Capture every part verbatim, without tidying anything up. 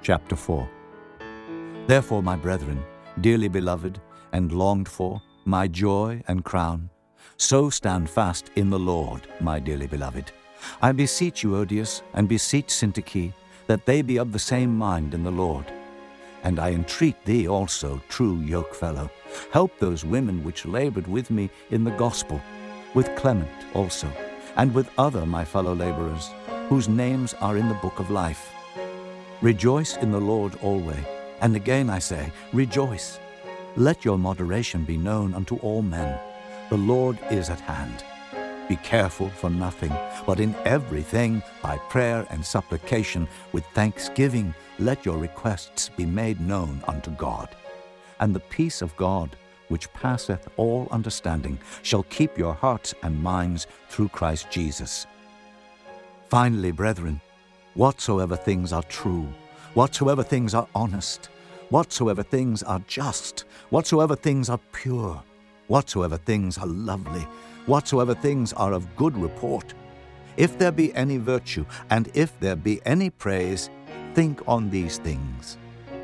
Chapter four. Therefore, my brethren, dearly beloved and longed for, my joy and crown, so stand fast in the Lord, my dearly beloved. I beseech you, Odius, and beseech Syntyche, that they be of the same mind in the Lord. And I entreat thee also, true yokefellow, help those women which labored with me in the gospel, with Clement also, and with other my fellow laborers, whose names are in the book of life. Rejoice in the Lord always, and again I say, rejoice. Let your moderation be known unto all men. The Lord is at hand. Be careful for nothing, but in everything, by prayer and supplication, with thanksgiving, let your requests be made known unto God. And the peace of God, which passeth all understanding, shall keep your hearts and minds through Christ Jesus. Finally, brethren, whatsoever things are true, whatsoever things are honest, whatsoever things are just, whatsoever things are pure, whatsoever things are lovely, whatsoever things are of good report, if there be any virtue, and if there be any praise, think on these things.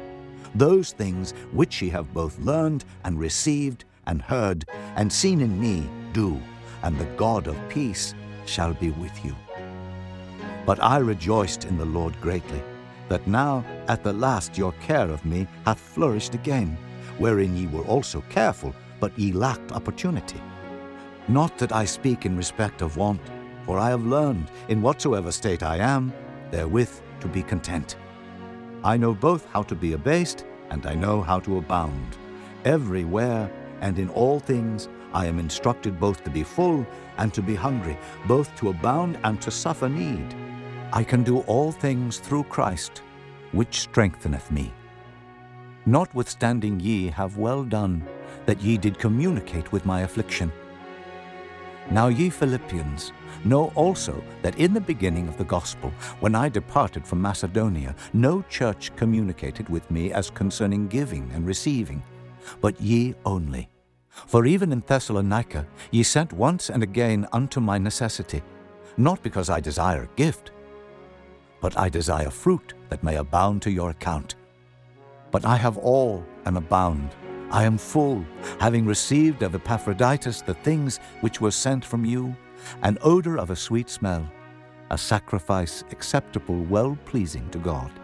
Those things which ye have both learned and received and heard and seen in me, do, and the God of peace shall be with you. But I rejoiced in the Lord greatly, that now at the last your care of me hath flourished again, wherein ye were also careful, but ye lacked opportunity. Not that I speak in respect of want, for I have learned, in whatsoever state I am, therewith to be content. I know both how to be abased, and I know how to abound. Everywhere and in all things I am instructed both to be full and to be hungry, both to abound and to suffer need. I can do all things through Christ, which strengtheneth me. Notwithstanding ye have well done, that ye did communicate with my affliction. Now ye Philippians, know also that in the beginning of the gospel, when I departed from Macedonia, no church communicated with me as concerning giving and receiving, but ye only. For even in Thessalonica ye sent once and again unto my necessity, not because I desire a gift, but I desire fruit that may abound to your account. But I have all and abound. I am full, having received of Epaphroditus the things which were sent from you, an odor of a sweet smell, a sacrifice acceptable, well-pleasing to God.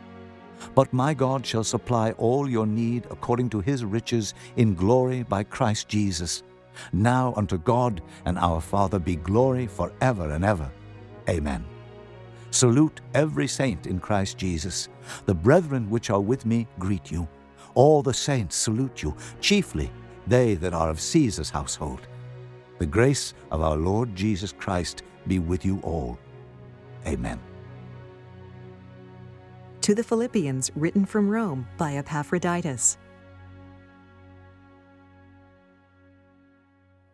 But my God shall supply all your need according to his riches in glory by Christ Jesus. Now unto God and our Father be glory forever and ever. Amen. Salute every saint in Christ Jesus. The brethren which are with me greet you. All the saints salute you, chiefly they that are of Caesar's household. The grace of our Lord Jesus Christ be with you all. Amen. To the Philippians, written from Rome by Epaphroditus.